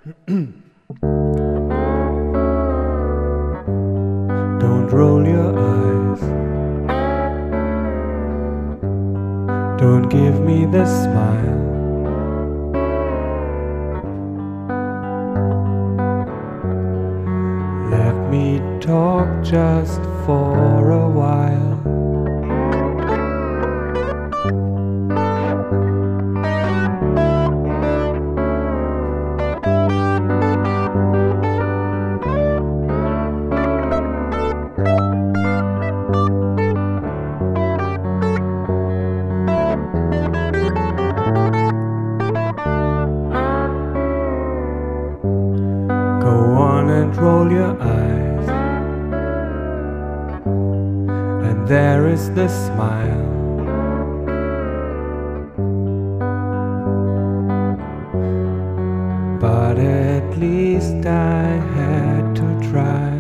Don't roll your eyes. Don't give me the smile. Let me talk just for a while. Go on and roll your eyes, and there is the smile. But at least I had to try.